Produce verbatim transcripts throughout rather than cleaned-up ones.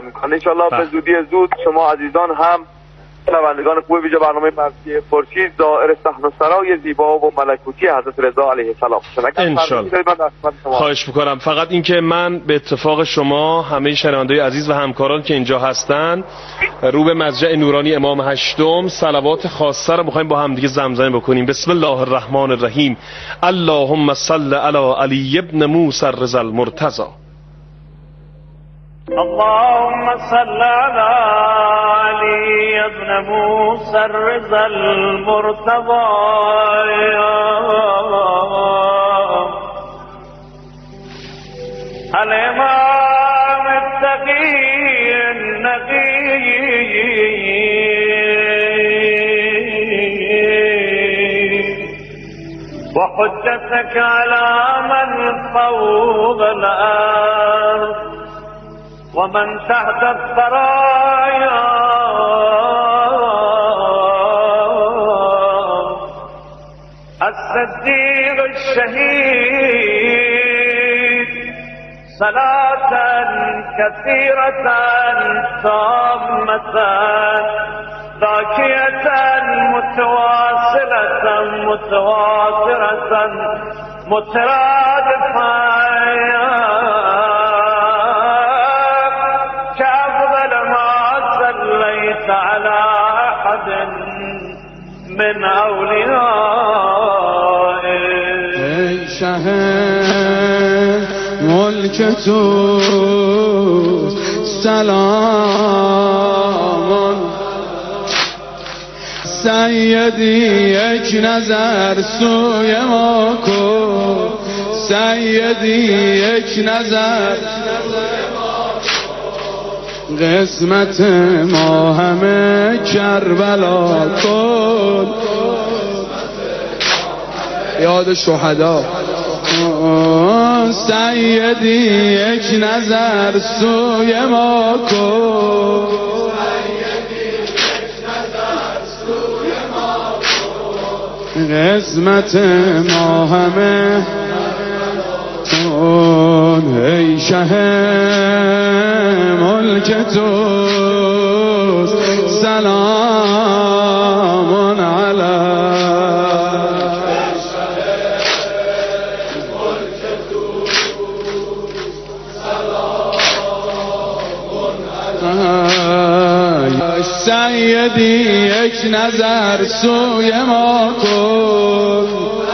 میکنه. انشالله به زودی زود شما عزیزان هم شنوندگان خوب ویژه برنامه مرسی خورشید دائر صحن و سرای زیبا و ملکوتی حضرت رضا علیه السلام. انشالله. خواهش میکنم. فقط اینکه من به اتفاق شما همه شنوندگان عزیز و همکاران که اینجا هستن رو به مضجع نورانی امام هشتم صلوات خاصه رو میخوایم با هم دیگه زمزمه بکنیم. بسم الله الرحمن الرحیم. اللهم صل علی علی ابن موسی الرضا المرتضی. اللهم صل على علي ابن موسى الرضا المرتضى الإمام التقي النقي وحجتك على من فوق الأرض ومن تحت الثرايا الصديق الشهيد صلاة كثيرة تامة ذاكية متواصلة متواترة مترادفة على أحد من أوليائه. ای شه ملک تو سلام سیدی یک نظر سوی ما کن سیدی یک نظر قسمت ما همه کربلا کن یاد شهدا سیدی یک نظر سوی ما کن قسمت ما همه کن ای شه ملک توست سلام علیک سیدی یک نظر سوی ما کن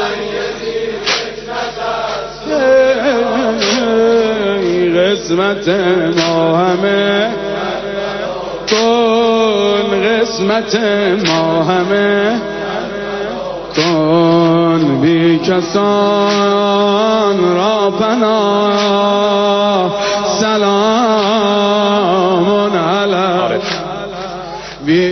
قسمت ما همه کن قسمت ما همه کن بی کسان را پناه سلام علیک بی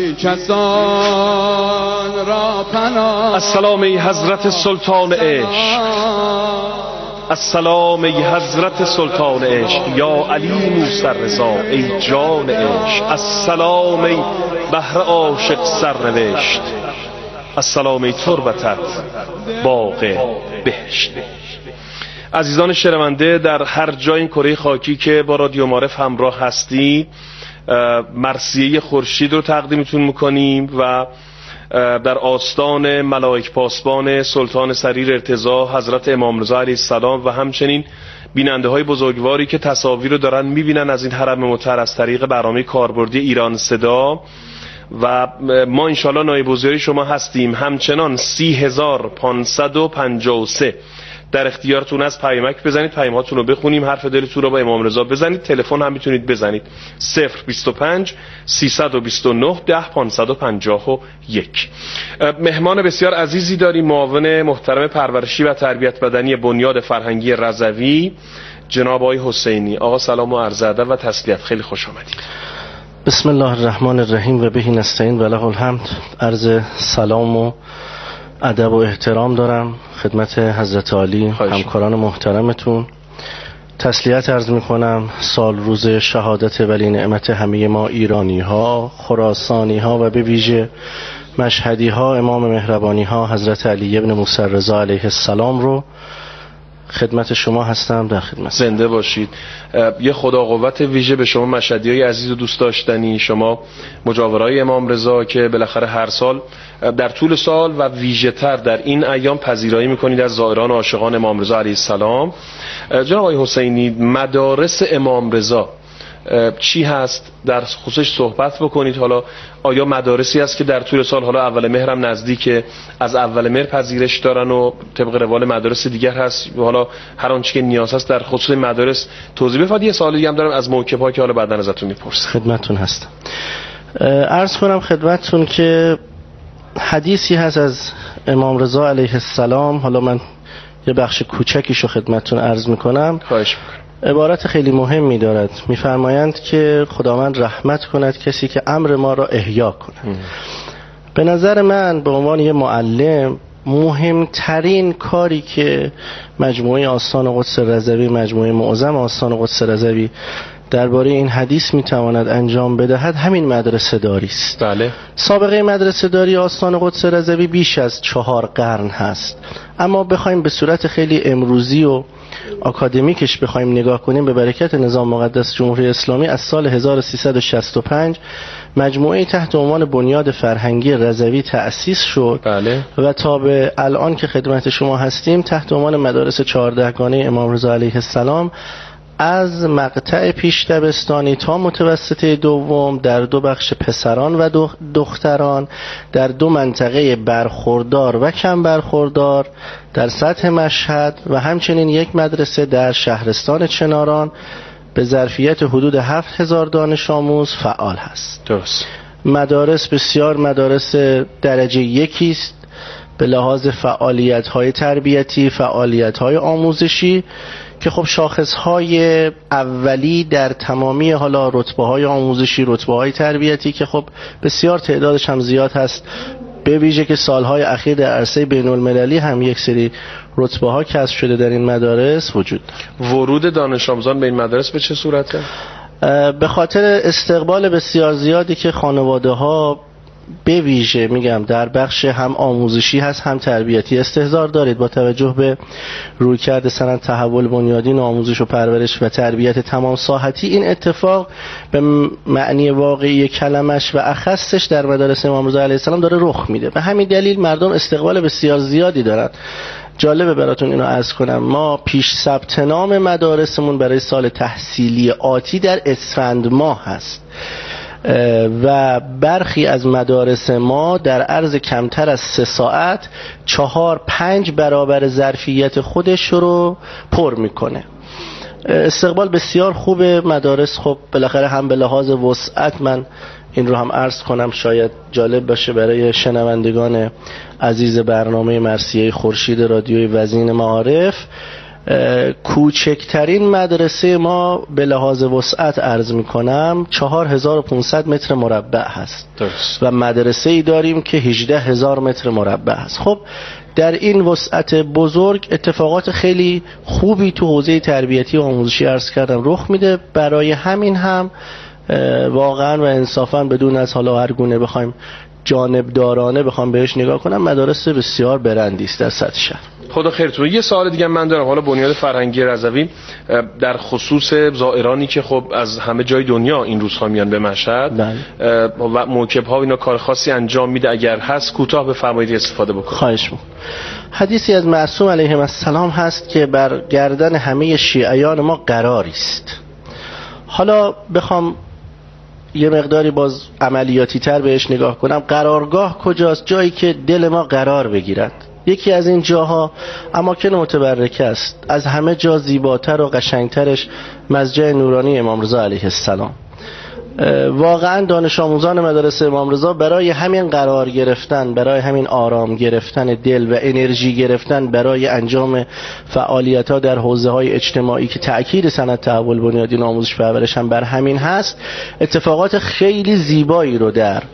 کسان را پناه. السلام ای حضرت سلطان عشق السلام ای حضرت سلطان عشق یا علی موسی الرضا ای جان عشق السلام ای بحر عاشق سرنوشت السلام ای تربتت باغ بهشت. عزیزان شنونده در هر جای این کره خاکی که با رادیو معارف همراه هستید مرثیه خورشید رو تقدیمتون میکنیم و در آستان ملائک پاسبان سلطان سریر ارتضا حضرت امام رضا علیه السلام و همچنین بیننده های بزرگواری که تصاویر رو دارن میبینن از این حرم مطهر از طریق برنامه کاربردی ایران صدا و ما انشالله نایب الوزرای شما هستیم. همچنان سی هزار پانصد و پنجاه و سه در اختیارتون از پیامک بزنید، پیاماتون رو بخونیم، حرف دلتون رو با امام رضا بزنید. تلفن هم میتونید بزنید صفر بیست و پنج سیصد و بیست و نه ده پانصد و پنجاه و یک. مهمان بسیار عزیزی داریم، معاون محترم پرورشی و تربیت بدنی بنیاد فرهنگی رضوی جناب آقای حسینی. آقا سلام و عرض ادب و تسلیت، خیلی خوش آمدید. بسم الله الرحمن الرحیم و به نستعین و له الحمد. عرض سلام و ادب و احترام دارم خدمت حضرت عالی، همکاران محترمتون. تسلیت عرض میکنم سال روز شهادت ولی نعمت همه ما ایرانی ها، خراسانی ها و به ویژه مشهدی ها، امام مهربانی ها حضرت علی ابن موسی الرضا علیه السلام رو خدمت شما هستم. در خدمت. زنده باشید. یه خدا قوت ویژه به شما مشهدیای عزیز و دوست داشتنی، شما مجاورای امام رضا که بالاخره هر سال در طول سال و ویژه تر در این ایام پذیرایی میکنید از زائران و عاشقان امام رضا علیه السلام. جناب آقای حسینی، مدارس امام رضا چی هست؟ در خصوصش صحبت بکنید. حالا آیا مدارسی هست که در طول سال، حالا اول مهر هم نزدیک، از اول مهر پذیرش دارن و طبق روال مدارس دیگر هست؟ حالا هر آنچه که نیاز هست در خصوص مدارس توضیح بفرمایید. یه سوال دیگه هم دارم از موکب‌ها که حالا بعداً ازتون میپرسم. خدمتتون هستم. عرض کنم خدمتتون که حدیثی هست از امام رضا علیه السلام، حالا من یه بخش کوچکیشو خدمتتون عرض میکنم. خواهش میکنم. عبارت خیلی مهمی دارد. میفرمایند که خداوند رحمت کند کسی که امر ما را احیا کند. به نظر من به عنوان یه معلم مهمترین کاری که مجموعه آستان قدس رضوی، مجموعه معظم آستان قدس رضوی درباره این حدیث میتواند انجام بدهد همین مدرسه داری است. بله. سابقه مدرسه داری آستان قدس رضوی بیش از چهار قرن هست، اما بخوایم به صورت خیلی امروزی و آکادمیکش بخوایم نگاه کنیم، به برکت نظام مقدس جمهوری اسلامی از سال هزار و سیصد و شصت و پنج مجموعه تحت عنوان بنیاد فرهنگی رضوی تأسیس شد. بله. و تا به الان که خدمت شما هستیم تحت عنوان مدارس چهاردهگانه امام رضا علیه السلام از مقطع پیش دبستانی تا متوسطه دوم در دو بخش پسران و دختران در دو منطقه برخوردار و کم برخوردار در سطح مشهد و همچنین یک مدرسه در شهرستان چناران به ظرفیت حدود هفت هزار دانش آموز فعال هست. درست. مدارس بسیار مدارس درجه یکی است به لحاظ فعالیت‌های تربیتی، فعالیت‌های آموزشی که خب شاخصهای اولی در تمامی حالا رتبه‌های آموزشی، رتبه‌های تربیتی که خب بسیار تعدادش هم زیاد هست، به ویژه که سالهای اخیر در عرصه بین‌المللی هم یک سری رتبه‌ها کسب شده در این مدارس وجود دارد. ورود دانش آموزان به این مدارس به چه صورته؟ به خاطر استقبال بسیار زیادی که خانواده‌ها به ویژه میگم در بخش هم آموزشی هست هم تربیتی استحضار دارید، با توجه به رویکرد سند تحول بنیادین و آموزش و پرورش و تربیت تمام ساحتی، این اتفاق به معنی واقعی کلمش و اخصش در مدارس امام رضا علیه السلام داره رخ میده. به همین دلیل مردم استقبال بسیار زیادی دارن. جالبه براتون اینو عرض کنم، ما پیش ثبت نام مدارسمون برای سال تحصیلی آتی در اسفند ماه هست و برخی از مدارس ما در عرض کمتر از سه ساعت چهار پنج برابر ظرفیت خودش رو پر میکنه. استقبال بسیار خوبه. مدارس خب بالاخره هم به لحاظ وسعت، من این رو هم عرض کنم شاید جالب باشه برای شنوندگان عزیز برنامه مرثیه خورشید رادیوی وزین معارف، کوچکترین مدرسه ما به لحاظ وسعت عرض میکنم چهار هزار و پانصد متر مربع هست. درست. و مدرسه ای داریم که هجده هزار متر مربع هست. خب در این وسعت بزرگ اتفاقات خیلی خوبی تو حوزه تربیتی و آموزشی عرض کردم رخ میده. برای همین هم واقعا و انصافا بدون از حالا هر گونه بخوایم جانبدارانه بخوام بهش نگاه کنم، مدارس بسیار برندی است در سطح شهر. خدا خیرتون. یه سوال دیگه من دارم. حالا بنیاد فرهنگی رضوی در خصوص زائرانی که خب از همه جای دنیا این روزها میان به مشهد و موکب‌ها اینا کار خاصی انجام میده، اگر هست کوتاه بفرمایید استفاده بکنید. خواهش می‌کنم. حدیثی از معصوم علیه السلام هست که بر گردن همه شیعیان ما قراری است. حالا بخوام یه مقداری باز عملیاتی تر بهش نگاه کنم، قرارگاه کجاست؟ جایی که دل ما قرار بگیرد. یکی از این جاها اماکن متبرکه است. از همه جا زیباتر و قشنگترش مسجد نورانی امام رضا علیه السلام. واقعا دانش آموزان مدارس امام رضا برای همین قرار گرفتن، برای همین آرام گرفتن دل و انرژی گرفتن برای انجام فعالیت‌ها در حوزه‌های اجتماعی که تأکید سند تحول بنیادین آموزش و پرورش هم بر همین هست، اتفاقات خیلی زیبایی رو در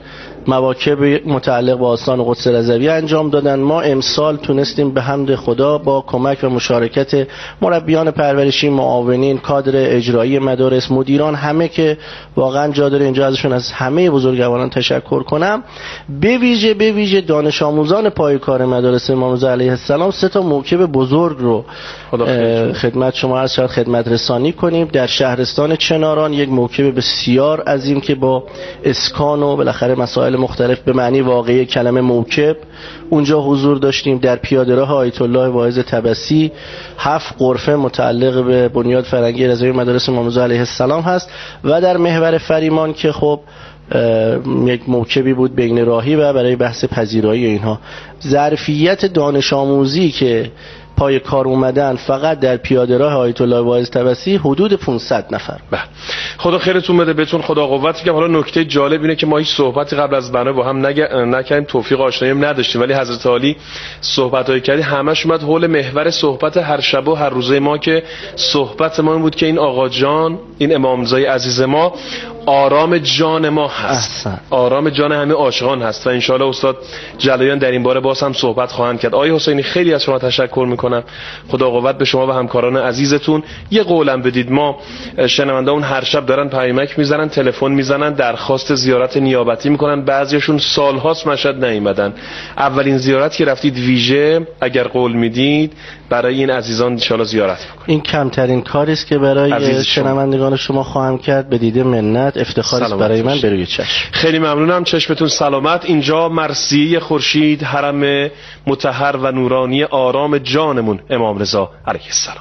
مواکب متعلق با آستان قدس رضوی انجام دادن. ما امسال تونستیم به حمد خدا با کمک و مشارکت مربیان پرورشی، معاونین، کادر اجرایی مدارس، مدیران، همه که واقعا جا داره اینجا ازشون از همه بزرگواران تشکر کنم، به ویژه به ویژه دانش آموزان پایه‌کار مدارس امام رضا علیه السلام سه تا موکب بزرگ رو خدمت شما عرض شد خدمت رسانی کنیم. در شهرستان چناران یک موکب بسیار عظیم که با اسکان و بالاخره مسائل مختلف به معنی واقعی کلمه موکب اونجا حضور داشتیم. در پیاده‌راه آیت الله واعظ طبسی هفت غرفه متعلق به بنیاد فرنگی رضوی مدارس امام رضا علیه السلام هست و در محور فریمان که خب یک موکبی بود بین راهی و برای بحث پذیرایی اینها. ظرفیت دانش آموزی که پای کار اومدن فقط در پیاده راه آیت الله واعظ طبسی حدود پانصد نفر. بله، خدا خیرتون بده، بهتون خدا قوت بده. حالا نکته جالب اینه که ما هیچ صحبتی قبل از بنا با هم نگ... نکردیم، توفیق آشنایی هم نداشتیم، ولی حضرت عالی صحبتایی کردی همش اومد حول محور صحبت هر شب و هر روزه ما که صحبت ما این بود که این آقا جان، این امام رضای عزیز ما آرام جان ما هست، احسن. آرام جان همه عاشقان هست و انشاءالله استاد جلایان در این باره باز هم صحبت خواهند کرد. آقای حسینی خیلی از شما تشکر میکنم، خدا قوت به شما و همکاران عزیزتون. یه قولم بدید، ما شنونده‌مون هر شب دارن پیامک میزنن، تلفن میزنن، درخواست زیارت نیابتی میکنن، بعضیشون سالهاست مشهد نیومدن. اولین زیارت که رفتید ویژه اگر قول میدید برای این عزیزان انشاءالله زیارت بکنید. این کمترین کاری است که برای شنوندگان شما خواهم کرد، به دیده منت، افتخار است برای من، بروی چشم. خیلی ممنونم، چشمتون سلامت. اینجا مرثیه خورشید، حرم مطهر و نورانی آرام جانمون امام رضا علیه السلام.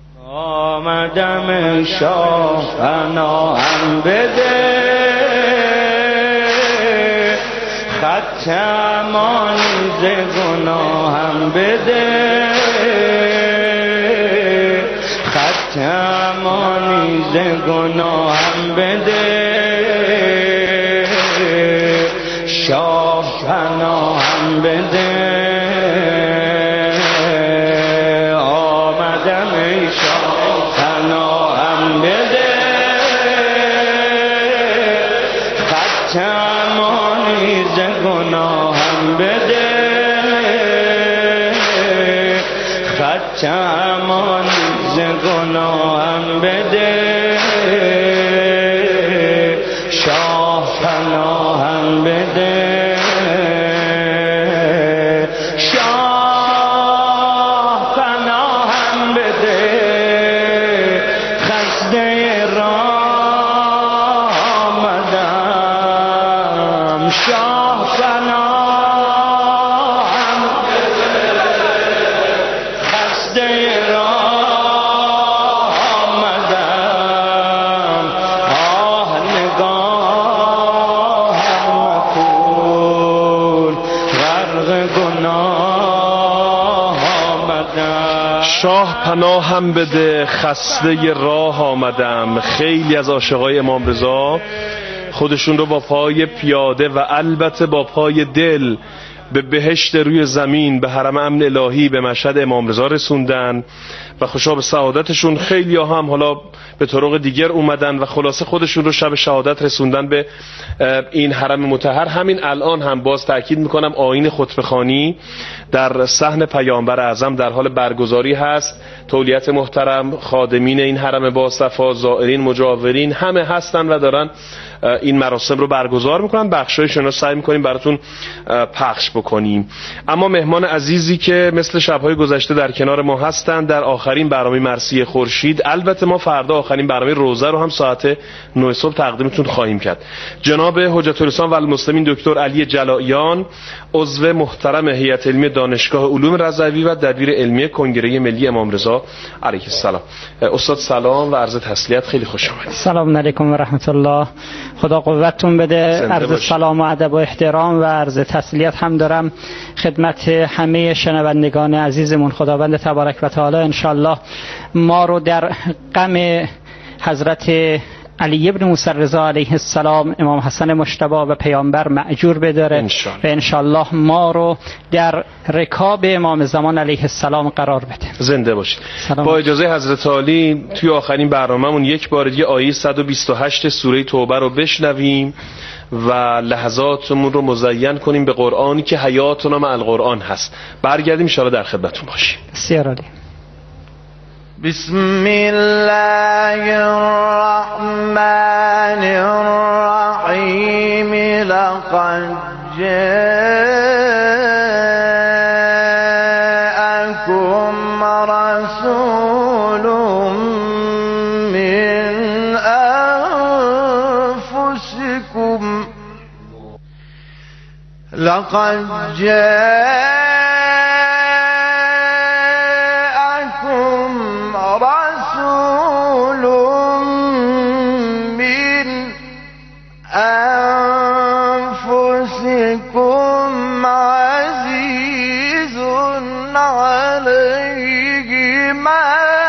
آمدم شاه پناهم بده، خط امانی ز گناهم بده، خط امانی ز گناهم بده، شاه پناهم بده. آمدم ای شاه پناهم بده، خط امانی ز گناهم بده، خط امانی ز گناهم بده، شاه پناهم بده، شاه پناهم بده، خسته راه آمدم، شاه پناهم بده، خسته راه آمدم، آه نگاهم مکن، غرق گناه آمدم. شاه پناهم بده، خسته راه آمدم. خیلی از عاشقای امام رضا خودشون رو با پای پیاده و البته با پای دل به بهشت روی زمین، به حرم امن الهی، به مشهد امام رضا رسوندن و خوشا به سعادتشون. خیلی ها هم حالا به طرق دیگر اومدن و خلاصه خودشون رو شب شهادت رسوندن به این حرم مطهر. همین الان هم باز تأکید میکنم آیین خطبه‌خوانی در صحن پیامبر اعظم در حال برگزاری هست. تولیت محترم، خادمین این حرم با صفا، زائرین، مجاورین همه هستن و دارن این مراسم رو برگزار میکنن. بخشایشون رو سعی میکنیم براتون پخش بکنیم. اما مهمان عزیزی که مثل شبهای گذشته در کنار ما هستن در آخرین برنامه مرثیه خورشید، البته ما فردا آخرین برنامه روزه رو هم ساعت نه صبح تقدیمتون خواهیم کرد، جناب حجت الاسلام و المسلمین دکتر علی جلایان، عضو محترم هیئت علمی دانشگاه علوم رضوی و دبیر علمی کنگره ملی امام رضا علیه السلام. استاد سلام و عرض تسلیت، خیلی خوش آمدید. سلام علیکم و رحمت الله، خدا قوتتون بده. عرض سلام و ادب و احترام و عرض تسلیت هم دارم خدمت همه شنوندگان عزیزمون. خداوند تبارک و تعالی انشالله ما رو در غم حضرت علی ابن موسی رضا علیه السلام، امام حسن مجتبی و پیامبر مأجور بداره انشالله. و انشالله ما رو در رکاب امام زمان علیه السلام قرار بده. زنده باشید. با اجازه حضرت عالی توی آخرین برنامه‌مون یک بار دیگه آیه صد و بیست و هشت سوره توبه رو بشنویم و لحظاتمون رو مزین کنیم به قرآنی که حیاتنا مع القرآن هست. برگردیم ان شاءالله در خدمتتون باشیم. بسیار عالی. بسم الله الرحمن الرحیم. لقد جاءكم رسول من أنفسكم لقد جاءكم رسول من أنفسكم عزيز عليه ما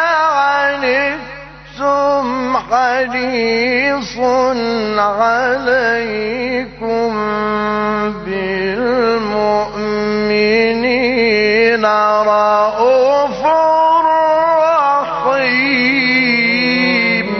عنتم حريص عليكم بالمؤمنين رؤوف رحيم.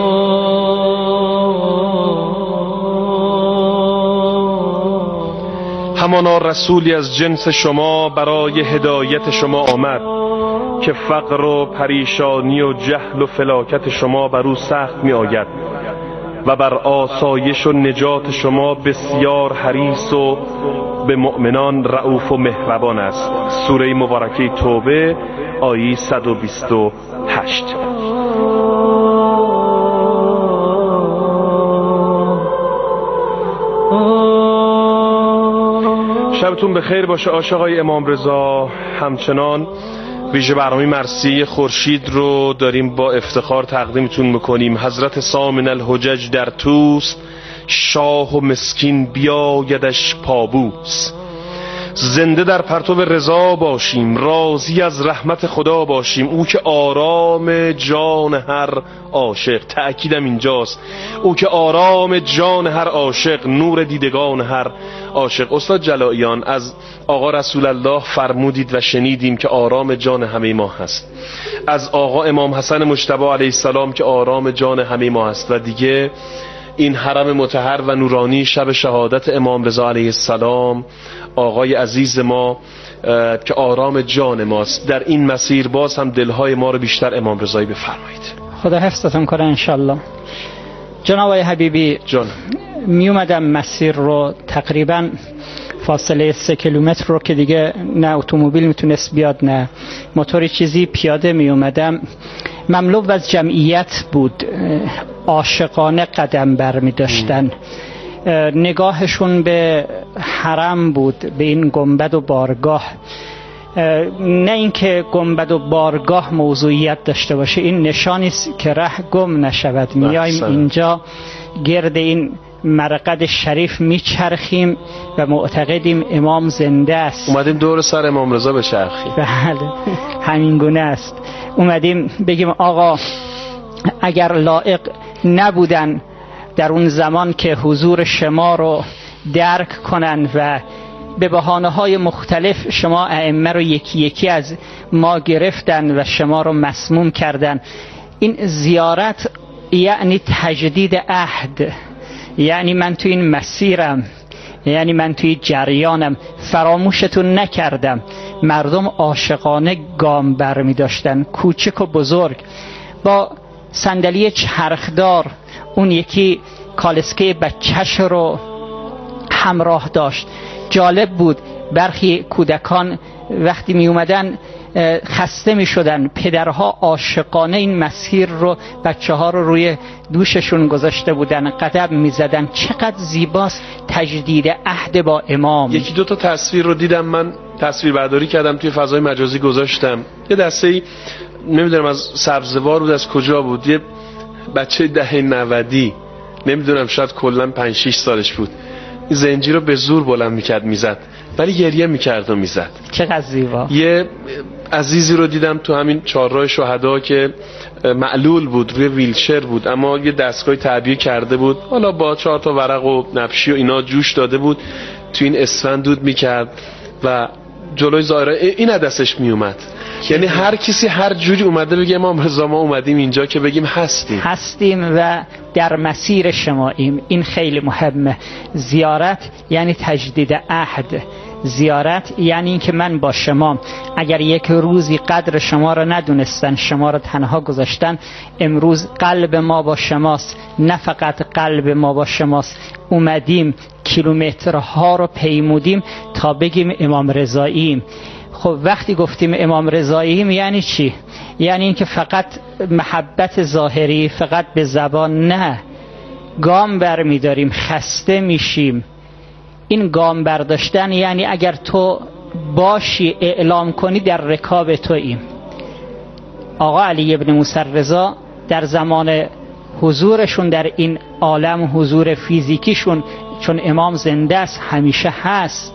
همانا رسولی از جنس شما برای هدایت شما آمد که فقر و پریشانی و جهل و فلاکت شما بر او سخت می آید و بر آسایش و نجات شما بسیار حریص و به مؤمنان رؤوف و مهربان است. سوره مبارکه توبه آیه صد و بیست و هشت. شبتون بخیر باشه عاشقای امام رضا. همچنان ویژه برنامه مرثیه خورشید رو داریم با افتخار تقدیمتون میکنیم. حضرت سامن الحجج در توست، شاه و مسکین بیایدش پابوس. زنده در پرتو رضا باشیم، راضی از رحمت خدا باشیم. او که آرام جان هر عاشق، تأکیدم اینجاست، او که آرام جان هر عاشق، نور دیدگان هر عاشق. استاد جلائیان، از آقا رسول الله فرمودید و شنیدیم که آرام جان همه ما هست. از آقا امام حسن مجتبی علیه السلام که آرام جان همه ما هست. و دیگه این حرم مطهر و نورانی شب شهادت امام رضا علیه السلام، آقای عزیز ما که آرام جان ماست. در این مسیر باز هم دلهای ما رو بیشتر امام رضایی بفرمایید. خدا حفظتون کنه انشالله. جناب آقای حبیبی جان، می اومدم مسیر رو تقریبا فاصله سه کیلومتر رو که دیگه نه اتومبیل میتونست بیاد نه موتوری چیزی، پیاده می اومدم. مملو از جمعیت بود، عاشقانه قدم بر می داشتن. نگاهشون به حرم بود، به این گنبد و بارگاه. نه اینکه گنبد و بارگاه موضوعیت داشته باشه، این نشانی است که ره گم نشود. میایم اینجا گرد این مرقد شریف میچرخیم و معتقدیم امام زنده است. اومدیم دور سر امام رضا بچرخیم. بله همین گونه است. اومدیم بگیم آقا اگر لایق نبودن در اون زمان که حضور شما رو درک کنن و به بهانه‌های مختلف شما ائمه رو یکی یکی از ما گرفتن و شما رو مسموم کردن، این زیارت یعنی تجدید عهد، یعنی من توی این مسیرم، یعنی من توی جریانم، فراموشتون نکردم. مردم عاشقانه گام بر می داشتن، کوچک و بزرگ، با صندلی چرخدار. اون یکی کالسکه بچه‌ش رو همراه داشت. جالب بود، برخی کودکان وقتی می اومدن خسته می شدن، پدرها عاشقانه این مسیر رو بچه ها رو روی دوششون گذاشته بودن، قدم می زدن. چقدر زیباست تجدید عهد با امام. یکی دو تا تصویر رو دیدم، من تصویر برداری کردم توی فضای مجازی گذاشتم. یه دسته نمیدونم از سبزوار بود از کجا بود، یه بچه دهه نودی، نمیدونم شاید کلا پنج شش سالش بود، زنجیر رو به زور بلند میکرد میزد، ولی گریه میکرد و میزد. چقدر زیبا. یه عزیزی رو دیدم تو همین چهارراه شهدا که معلول بود، روی ویلچر بود، اما یه دستگاه تعبیه کرده بود، حالا با چهار تا ورق و نبشی و اینا جوش داده بود، تو این اسفند دود میکرد و جلوی ظاهره این دستش می اومد. یعنی هر کسی هر جوری اومده بگه امام رضا ما اومدیم اینجا که بگیم هستیم هستیم و در مسیر شماییم. این خیلی مهمه. زیارت یعنی تجدید عهد. زیارت یعنی این که من با شما، اگر یک روزی قدر شما را ندونستن، شما را تنها گذاشتن، امروز قلب ما با شماست. نه فقط قلب ما با شماست، اومدیم کیلومترها رو پیمودیم تا بگیم امام رضاییم. خب وقتی گفتیم امام رضاییم یعنی چی؟ یعنی این که فقط محبت ظاهری، فقط به زبان نه، گام برمی داریم، خسته میشیم. این گام برداشتن یعنی اگر تو باشی اعلام کنی در رکاب توییم. آقا علی ابن موسی رضا در زمان حضورشون در این عالم، حضور فیزیکیشون، چون امام زنده است همیشه هست،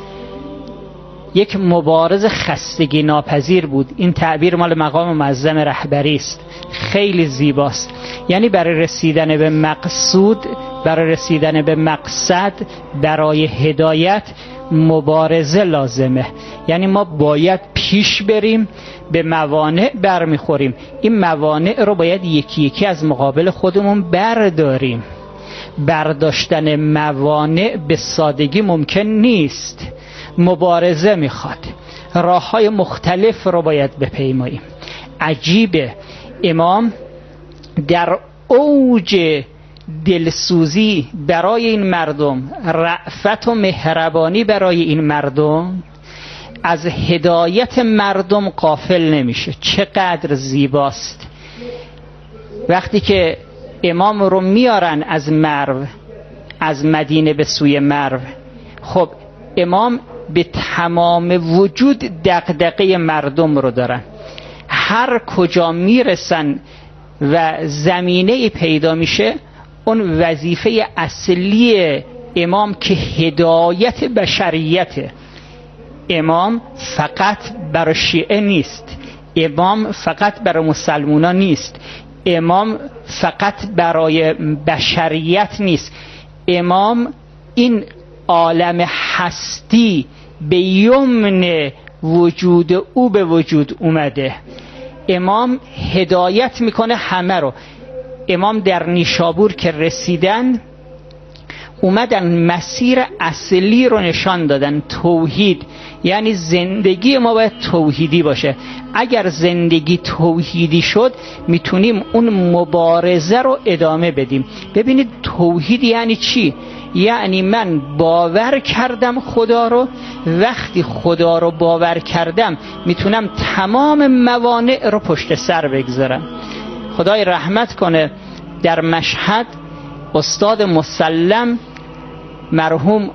یک مبارز خستگی ناپذیر بود. این تعبیر مال مقام معظم رهبری است، خیلی زیباست. یعنی برای رسیدن به مقصود، برای رسیدن به مقصد، برای هدایت مبارزه لازمه. یعنی ما باید پیش بریم، به موانع برمیخوریم. این موانع رو باید یکی یکی از مقابل خودمون برداریم. برداشتن موانع به سادگی ممکن نیست، مبارزه میخواد. راه های مختلف رو باید بپیماییم. عجیبه امام در اوج دلسوزی برای این مردم، رأفت و مهربانی برای این مردم، از هدایت مردم غافل نمیشه. چقدر زیباست وقتی که امام رو میارن از مرو، از مدینه به سوی مرو. خب امام به تمام وجود دغدغه مردم رو دارن. هر کجا میرسن و زمینه پیدا میشه، اون وظیفه اصلی امام که هدایت بشریته. امام فقط برای شیعه نیست، امام فقط برای مسلمانان نیست، امام فقط برای بشریت نیست. امام این عالم هستی به یمن وجود او به وجود اومده. امام هدایت میکنه همه رو. امام در نیشابور که رسیدن، اومدن مسیر اصلی رو نشان دادن، توحید. یعنی زندگی ما باید توحیدی باشه. اگر زندگی توحیدی شد، میتونیم اون مبارزه رو ادامه بدیم. ببینید توحید یعنی چی؟ یعنی من باور کردم خدا رو. وقتی خدا رو باور کردم، میتونم تمام موانع رو پشت سر بگذارم. خدای رحمت کنه، در مشهد استاد مسلم مرحوم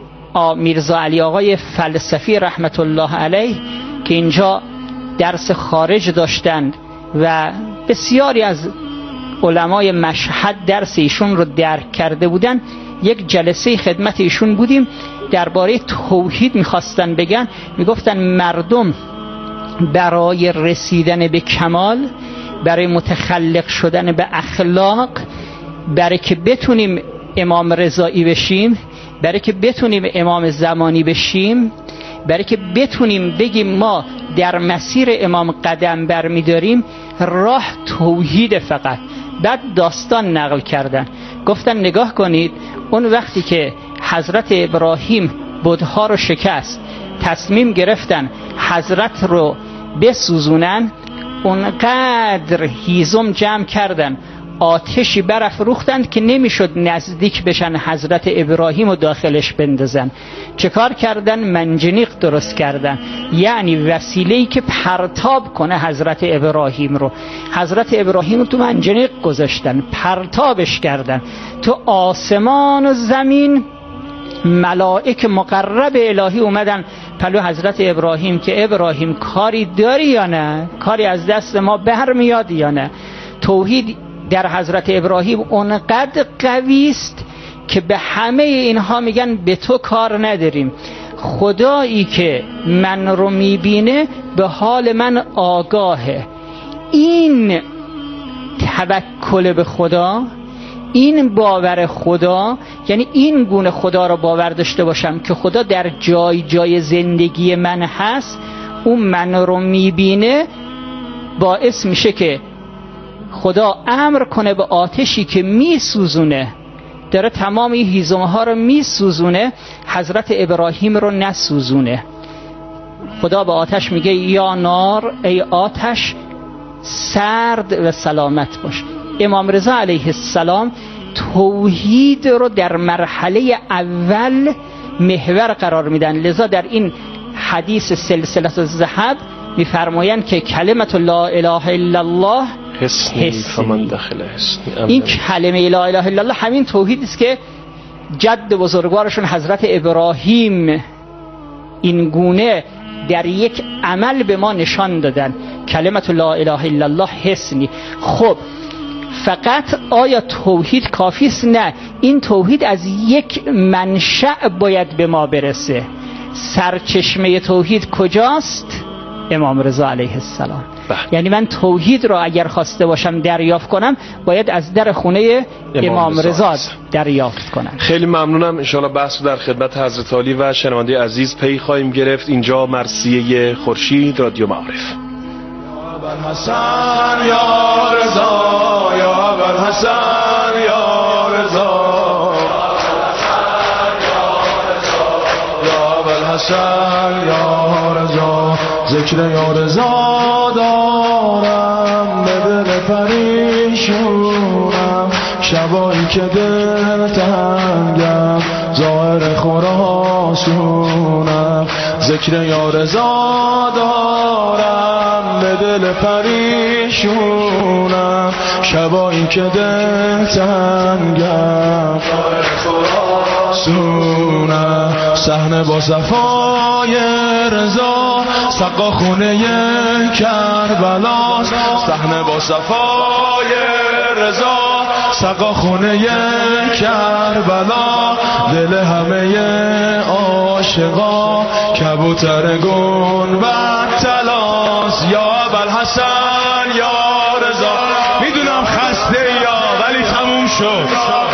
میرزا علی آقای فلسفی رحمت الله علیه که اینجا درس خارج داشتند و بسیاری از علمای مشهد درس ایشون رو درک کرده بودن، یک جلسه خدمت ایشون بودیم، درباره توحید میخواستن بگن. میگفتن مردم برای رسیدن به کمال، برای متخلق شدن به اخلاق، برای که بتونیم امام رضایی بشیم، برای که بتونیم امام زمانی بشیم، برای که بتونیم بگیم ما در مسیر امام قدم برمیداریم، راه توحید فقط. بعد داستان نقل کردن، گفتن نگاه کنید اون وقتی که حضرت ابراهیم بت‌ها رو شکست، تصمیم گرفتن حضرت رو بسوزونن، اونقدر هیزم جمع کردن، آتشی برافروختند که نمیشد نزدیک بشن حضرت ابراهیم و داخلش بندازن. چه کار کردن؟ منجنیق درست کردن، یعنی وسیله‌ای که پرتاب کنه حضرت ابراهیم رو. حضرت ابراهیم رو تو منجنیق گذاشتن، پرتابش کردن تو آسمان و زمین. ملائک مقرب الهی اومدن پلو حضرت ابراهیم که ابراهیم کاری داری یا نه؟ کاری از دست ما برمیاد یا نه؟ توحید در حضرت ابراهیم اونقدر قوی است که به همه اینها میگن به تو کار نداریم. خدایی که من رو میبینه به حال من آگاهه. این توکل به خدا، این باور خدا، یعنی این گونه خدا رو باور داشته باشم که خدا در جای جای زندگی من هست، اون من رو میبینه، باعث میشه که خدا امر کنه به آتشی که میسوزونه، داره تمام این هیزم ها رو میسوزونه، حضرت ابراهیم رو نسوزونه. خدا به آتش میگه یا نار، ای آتش سرد و سلامت باش. امام رضا علیه السلام توحید رو در مرحله اول محور قرار میدن، لذا در این حدیث سلسله الذهب میفرمایند که کلمت لا اله الا الله حسنی فمن دخل حسنی. این کلمه لا اله الا الله همین توحید است که جد بزرگوارشون حضرت ابراهیم این گونه در یک عمل به ما نشان دادن. کلمت لا اله الا الله حسنی. خب فقط آیا توحید کافی است؟ نه، این توحید از یک منشأ باید به ما برسه. سرچشمه توحید کجاست؟ امام رضا علیه السلام. بح. یعنی من توحید رو اگر خواسته باشم دریافت کنم، باید از در خونه امام, امام رضا دریافت کنم. خیلی ممنونم. انشاءالله بحث در خدمت حضرت عالی و شنونده عزیز پی خواهیم گرفت. اینجا مرثیه خورشید، رادیو معارف. حسن یا رضا، یا ابوالحسن یا رضا، یا ابوالحسن یا رضا، ذکر یا رضا دارم به دل پریشونم، شبایی که دل تنگم ظاهر خراسونم، ذکر یا رضا دارم به دل پریشونم، شبایی که دل تنگم ظاهر خراسونم، صحنه با صفای رضا سقا خونه کربلاست، صحنه با صفای رضا سقا خونه کربلا، دل همه عاشقا کبوتر گنبد طلاست. یا ابوالحسن یا رضا، میدونم خسته یا ولی تموم شد.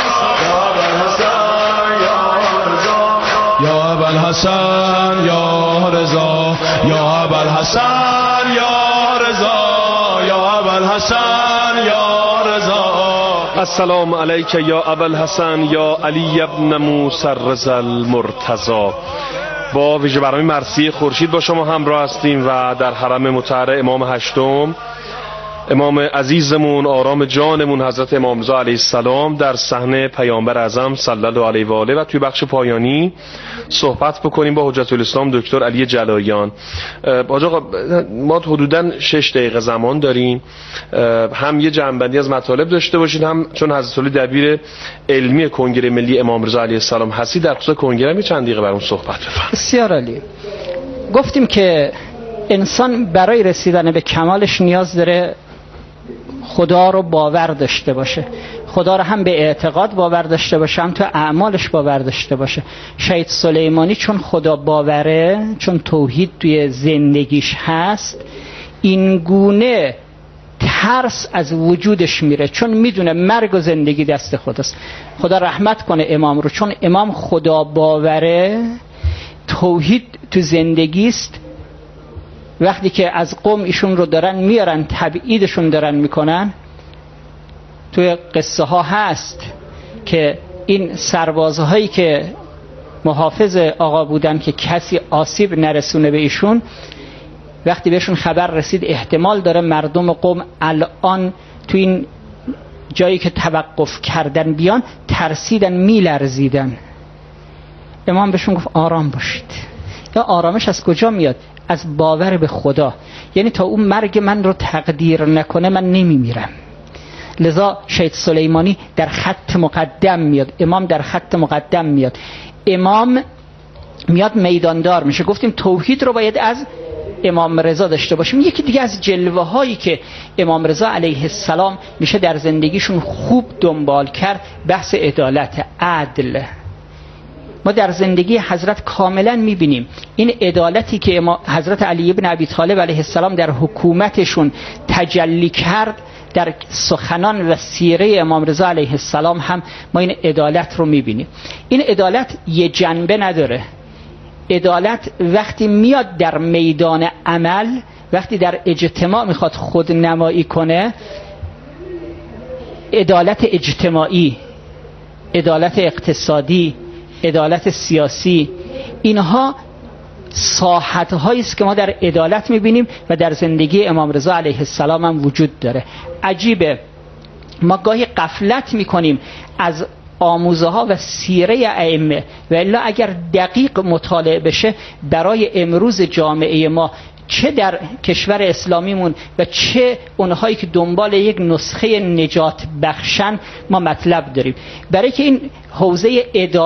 یا ابوالحسن یا رضا، یا ابوالحسن یا رضا، یا ابوالحسن یا رضا. السلام علیک یا ابوالحسن یا علی ابن موسی الرضا المرتضی. با ویژه برنامه مرثیه خورشید با شما همراه هستیم و در حرم مطهر امام هشتم، امام عزیزمون، آرام جانمون حضرت امام رضا علیه السلام در صحنه پیامبر اعظم صلی الله علیه و آله و توی بخش پایانی صحبت بکنیم با حجت الاسلام دکتر علی جلاییان. حاج آقا ما حدوداً شش دقیقه زمان داریم، هم یه جمع‌بندی از مطالب داشته باشید، هم چون حضرت علی دبیر علمی کنگره ملی امام رضا علیه السلام هستی در خصوص کنگره می چند دقیقه برام صحبت بفرمایید. بسیار عالی. گفتیم که انسان برای رسیدن به کمالش نیاز داره خدا رو باور داشته باشه، خدا رو هم به اعتقاد باور داشته باشه، هم تو اعمالش باور داشته باشه. شهید سلیمانی چون خدا باوره، چون توحید توی زندگیش هست، این گونه ترس از وجودش میره، چون میدونه مرگ و زندگی دست خداست. خدا رحمت کنه امام رو، چون امام خدا باوره، توحید تو زندگیست. وقتی که از قوم ایشون رو دارن میارن تبعیدشون دارن میکنن، توی قصه ها هست که این سربازهایی که محافظ آقا بودن که کسی آسیب نرسونه به ایشون، وقتی بهشون خبر رسید احتمال داره مردم قوم الان تو این جایی که توقف کردن بیان، ترسیدن، میلرزیدن. امام بهشون گفت آرام باشید. یا آرامش از کجا میاد؟ از باور به خدا. یعنی تا اون مرگ من رو تقدیر نکنه من نمیمیرم. لذا شهید سلیمانی در خط مقدم میاد، امام در خط مقدم میاد، امام میاد میداندار میشه. گفتیم توحید رو باید از امام رضا داشته باشیم. یکی دیگه از جلوه هایی که امام رضا علیه السلام میشه در زندگیشون خوب دنبال کرد، بحث عدالت، عدل. ما در زندگی حضرت کاملا میبینیم این عدالتی که حضرت علی بن ابی طالب علیه السلام در حکومتشون تجلی کرد در سخنان و سیره امام رضا علیه السلام هم ما این عدالت رو میبینیم. این عدالت یه جنبه نداره. عدالت وقتی میاد در میدان عمل، وقتی در اجتماع میخواد خود نمایی کنه، عدالت اجتماعی، عدالت اقتصادی، عدالت سیاسی، اینها ساحت هایی است که ما در عدالت میبینیم و در زندگی امام رضا علیه السلام هم وجود داره. عجیبه ما گاهی غفلت میکنیم از آموزه ها و سیره ائمه، و الا اگر دقیق مطالعه بشه برای امروز جامعه ما، چه در کشور اسلامیمون و چه اونهایی که دنبال یک نسخه نجات بخشن، ما مطلب داریم. برای که این حوزه اداره